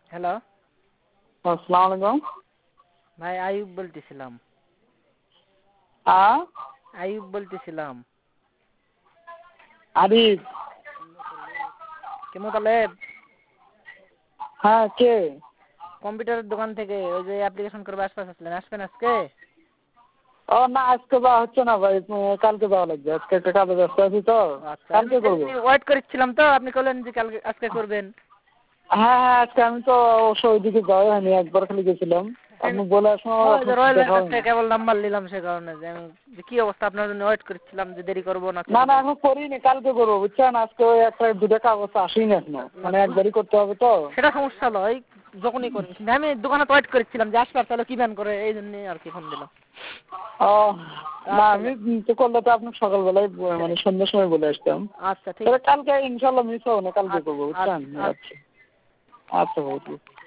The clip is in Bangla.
হ্যালো, আসসালামু আলাইকুম। ভাই আইয়ুব বলতেছিলাম। আইয়ুব বলতেছিলাম। আরিফ। কে মোতালেব? হ্যাঁ, কে? কম্পিউটারের দোকান থেকে ওই যে অ্যাপ্লিকেশন করবে আসলেন, আসবেন আজকে? ও না, আজকে যাওয়া হচ্ছে না ভাই, কালকে যাওয়া লাগবে। আজকে একটা কাজে ব্যস্ত আছি তো, আচ্ছা, আমি কালকে করবো। ওয়েট করছিলাম তো, আপনি বললেন যে আজকে করবেন। হ্যাঁ, আজকে আমি তো অবশ্য ওইদিকে যাই হয়নি, একবার খালি গেছিলাম। আপনি বলে আসুন, রয়্যাল দেখা ভাইয়ের কাছ হয়নি। থেকে কেবল নাম্বার নিলাম, সে কারণে যে আমি যে কি অবস্থা আপনার জন্য ওয়েট করছিলাম যে দেরি করবো না না করবো। এখন করিনি, কালকে করবো বুঝছেন। আজকে ওই একটা দুটো কাগজ আসেনি এখনো, মানে একবারই করতে হবে তো। সেটা সমস্যা নয়, যখনই করবেন, কিন্তু আমি দোকানে ওয়েট করছিলাম যে আসবার তাহলে কি ব্যান করে, এই জন্যই আর কি ফোন দিলাম। ও না, আমি তো করলে তো আপনাকে সকালবেলায় মানে সন্ধ্যার সময় বলে আসতাম। আচ্ছা ঠিক তবে আছে। কালকে ইনশাল্লাহ মিস হবে না, কালকে করবো বুঝছেন। আচ্ছা। আচ্ছা, আচ্ছা ভাই।